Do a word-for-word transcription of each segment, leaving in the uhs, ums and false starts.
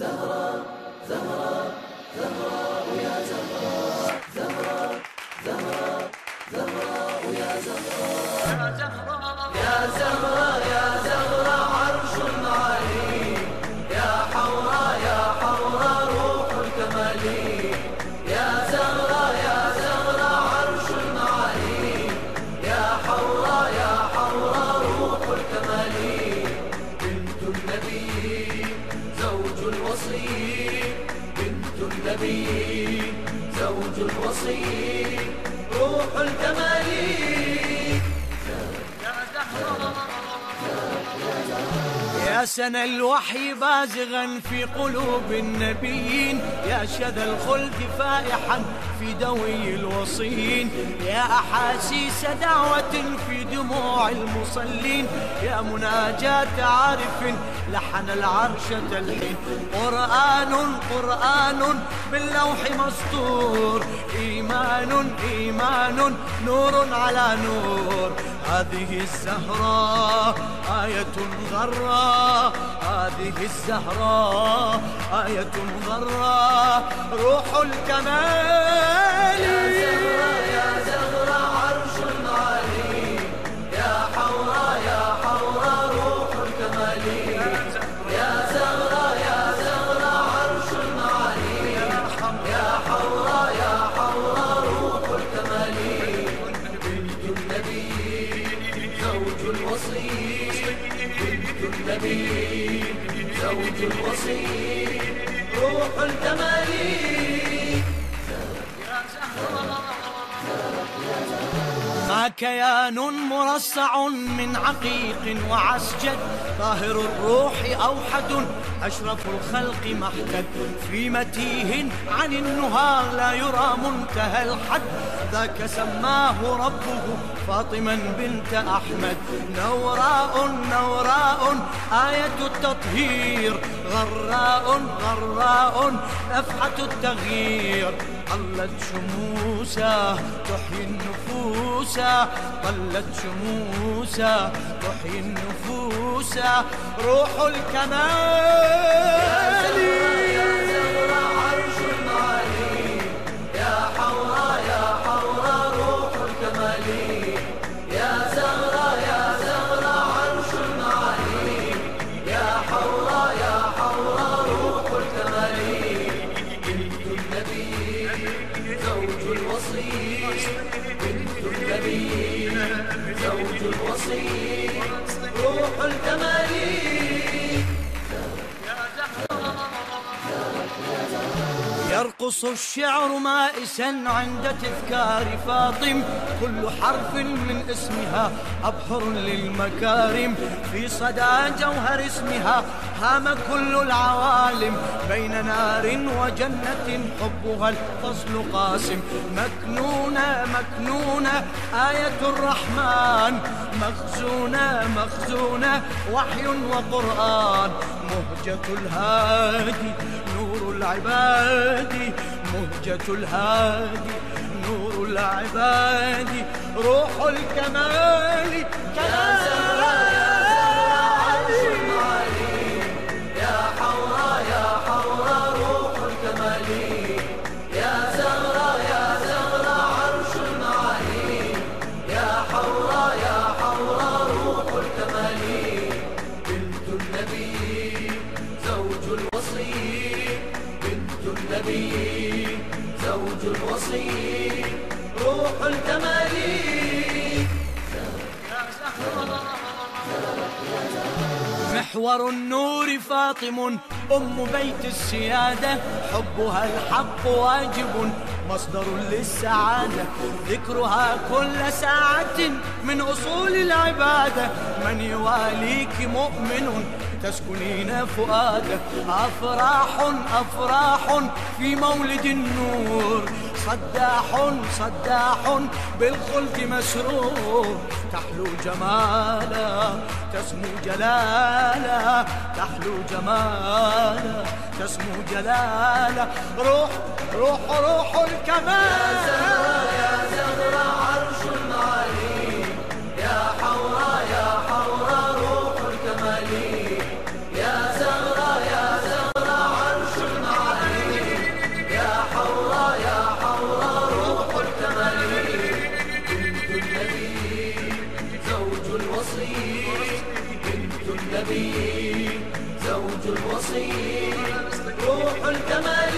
زهراء زهراء زهراء يا زهراء زهراء زهراء زهراء يا زهراء يا زهراء يا زهراء عرش علي يا حوراء يا حوراء روح الكمال يا زهراء يا زهراء عرش علي يا حوراء يا حوراء روح الكمال بنت النبي زوج الوصي بنت النبي زوج الوصي روح الكمال يا سنى الوحي بازغا في قلوب النبيين يا شذا الخلد فائحا في دوي الوصيين يا أحاسيس دعوة في دموع المصلين يا مناجاة عارف لحن العرش تلحين قرآن قرآن باللوح مسطور إيمان إيمان نور على نور هذه الزهراء آية غراء هذه الزهراء آية غراء روح الكمال يا زهراء يا زهراء عرش علي يا حوراء يا حوراء روح الكمال يا زهراء يا زهراء عرش علي يا حوراء يا حوراء روح الكمال بنت النبي زوج الوصي بنت النبي زوج الوصي روح الكمال ما كيان مرصع من عقيق وعسجد طاهر الروح أوحد أشرف الخلق محتد في متيه عن النهى لا يرى منتهى الحد ذاك سماه ربه فاطما بنت أحمد نوراء نوراء آية التطهير غراء غراء نفحة التغيير طلت شموسا تحيي النفوس طلت شموسا تحيي النفوس روح الكمال يا زهراء عرش علي يا حوراء يا حوراء روح الكمال يا زهراء يا زهراء عرش علي يا حوراء يا حوراء روح الكمال بنت النبي زوج الوصي بنت النبي زوج الوصي روح الكمال يرقص الشعر مائسا عند تذكار فاطم كل حرف من اسمها أبحر للمكارم في صدى جوهر اسمها هام كل العوالم بين نار وجنة حبها الفصل قاسم مكنونة مكنونة آية الرحمن مخزونة مخزونة وحي وقرآن مهجة الهادي نور العباد مهجة الهادي نور العباد روح الكمال يا زهراء يا زهراء عرش علي يا حوراء يا حوراء روح الكمال يا زهراء يا زهراء عرش علي يا حوراء يا حوراء روح الكمال بنت النبي زوج الوصي بنت النبي زوج الوصي روح الكمال محور النور فاطم أم بيت السيادة حبها الحق واجب مصدر للسعادة ذكرها كل ساعة من أصول العبادة من يواليك مؤمن تسكنين فؤاده أفراح أفراح في مولد النور صداح صداح بالخلد مسرور تحلو جمالا تسمو جلالا تحلو جمالا تسمو جلالا روح روح روح الكمال يا زهراء يا زهراء عرش علي يا حوراء يا حوراء روح الكمال يا زهراء يا زهراء عرش الوصي روح الكمال.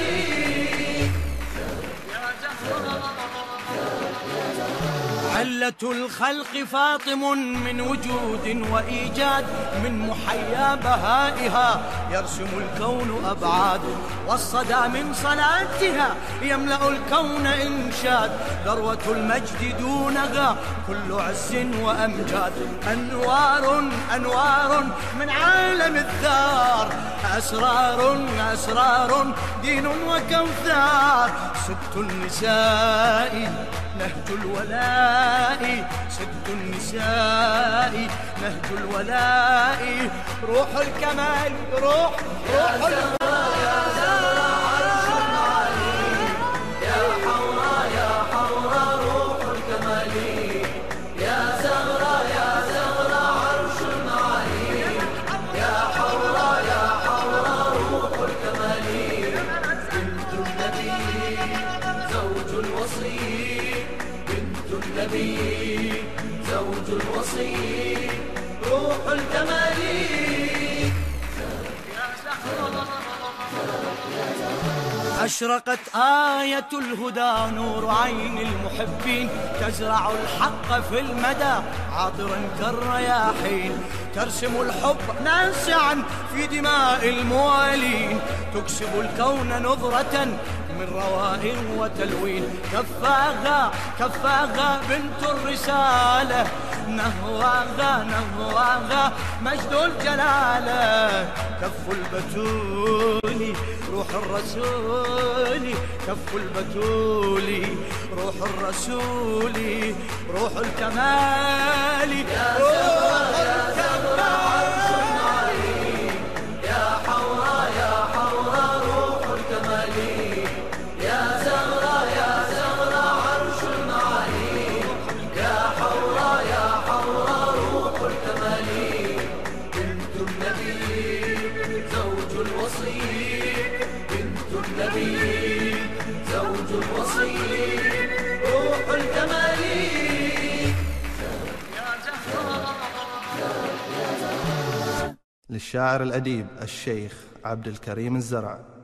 علة الخلق فاطم من وجود وإيجاد، من محيا بهائها يرسم الكون أبعاد، والصدى من صلاتها يملأ الكون إنشاد، ذروة المجد دونها كل عز وأمجاد. أنوار أنوار من عالم الثار، أسرار أسرار دين وكوثار. ست النساء نهج الولاء، ست النساء نهج الولاء. روح الكمال روح روح الكمال. يا زهرة عرش عالي، يا حوراء يا حوراء روح الكمال. يا زهرة يا زهرة عرش عالي، يا حوراء يا حوراء روح الكمال. بنت النبي زوج الوصي، بنت النبي زوج الوصي روح الكمال. أشرقت آية الهدى نور عين المحبين، تزرع الحق في المدى عاطرا كالرياحين، ترسم الحب ناسعا في دماء الموالين، تكسب الكون نظرة من رواء وتلوين. كفاها كفاها بنت الرسالة، نهواها نهواها مجد الجلالة. كف البتول روح الرسول، كف البتول روح الرسول روح الكمال. يا زهرة يا زهرة عرش عالي، يا حوراء يا حوراء روح الكمال. يا زهرة يا زهرة عرش عالي، يا حوراء يا حوراء روح الكمال. بنت النبي زوج الوصي، بنت النبي زوج الوصي روح الكمال. للشاعر الأديب الشيخ عبد الكريم الزرع.